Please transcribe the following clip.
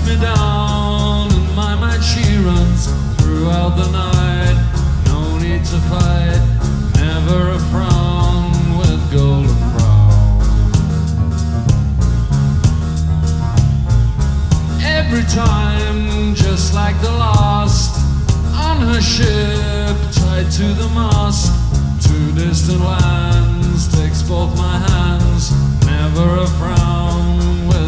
me down. In my mind she runs throughout the night. No need to fight, never a frown with golden brow. Every time, just like the last, on her ship, tied to the mast. Two distant lands, takes both my hands, never a frown with